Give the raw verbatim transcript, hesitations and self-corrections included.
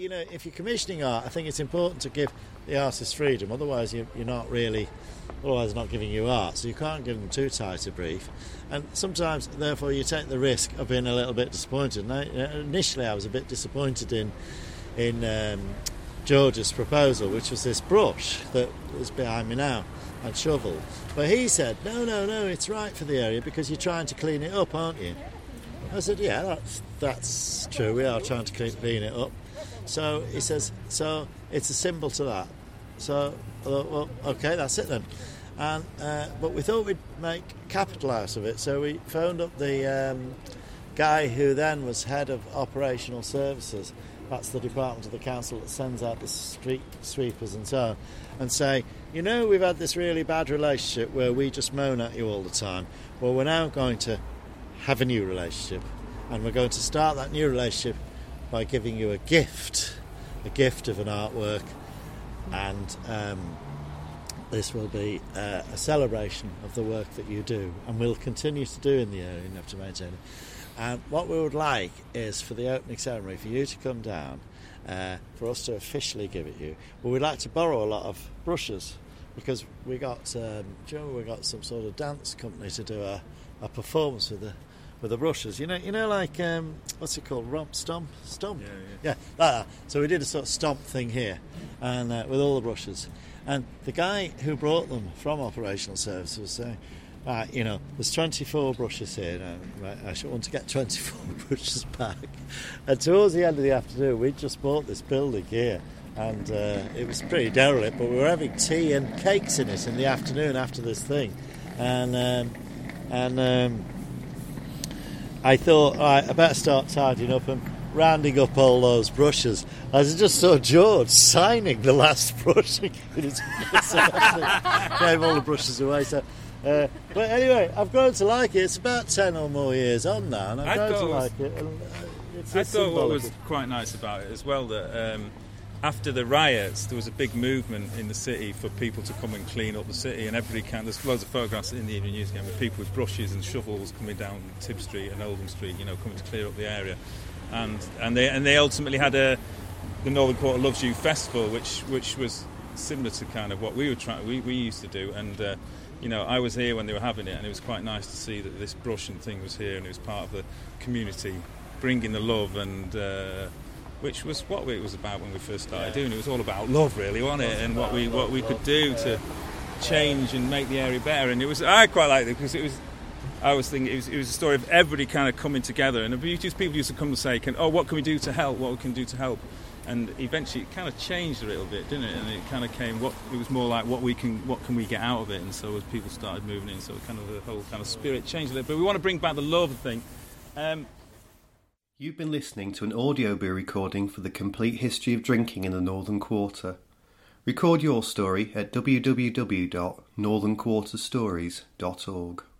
you know, if you're commissioning art, I think it's important to give the artist freedom. Otherwise, you, you're not really, otherwise, they're not giving you art. So you can't give them too tight a brief. And sometimes, therefore, you take the risk of being a little bit disappointed. And I, initially, I was a bit disappointed in in um, George's proposal, which was this brush that is behind me now, and shovel. But he said, no, no, no, it's right for the area because you're trying to clean it up, aren't you? I said, yeah, that's that's true. We are trying to clean, clean it up. So he says, so it's a symbol to that. So, uh, well, okay, that's it then. And uh, but we thought we'd make capital out of it, so we phoned up the um, guy who then was head of operational services. That's the department of the council that sends out the street sweepers and so on, and say, you know, we've had this really bad relationship where we just moan at you all the time. Well, we're now going to have a new relationship, and we're going to start that new relationship by giving you a gift, a gift of an artwork, and um, this will be uh, a celebration of the work that you do, and we'll continue to do in the area and have to maintain it. And what we would like is for the opening ceremony, for you to come down, uh, for us to officially give it you. But we'd like to borrow a lot of brushes, because we got, um, do you know, we got some sort of dance company to do a, a performance with the with the brushes. You know, you know, like um, what's it called? Romp, stomp, stomp. Yeah, yeah. yeah like that. So we did a sort of stomp thing here, and uh, with all the brushes. And the guy who brought them from operational services was saying, uh, you know, there's twenty-four brushes here. Now, I should want to get twenty-four brushes back. And towards the end of the afternoon, we just bought this building here. And uh, it was pretty derelict, but we were having tea and cakes in it in the afternoon after this thing. And um, and um, I thought, all right, I better start tidying up and rounding up all those brushes. I just saw George signing the last brush. Gave all the brushes away. So, uh, but anyway, I've grown to like it. It's about ten or more years on now, and I've grown to like it. And, uh, it's I thought what was quite nice about it as well, that um, after the riots, there was a big movement in the city for people to come and clean up the city, and everybody can. There's loads of photographs in the Evening Newsgame with people with brushes and shovels coming down Tib Street and Oldham Street, you know, coming to clear up the area, and and they and they ultimately had a the Northern Quarter Loves You festival, which which was similar to kind of what we were trying we, we used to do, and uh, you know, I was here when they were having it, and it was quite nice to see that this brush and thing was here, and it was part of the community bringing the love, and uh, which was what it was about when we first started yeah. doing it. It was all about love, really, wasn't it? And what we what we could do to change and make the area better. And it was I quite liked it because it was I was thinking it was, it was a story of everybody kind of coming together, and just people used to come and say, "Can oh, what can we do to help? What we can do to help?" And eventually, it kind of changed a little bit, didn't it? And it kind of came. What it was more like, what we can, what can we get out of it? And so as people started moving in, so kind of the whole kind of spirit changed a little. But we want to bring back the love thing. Um, You've been listening to an Audioboo recording for the complete history of drinking in the Northern Quarter. Record your story at w w w dot northern quarter stories dot org.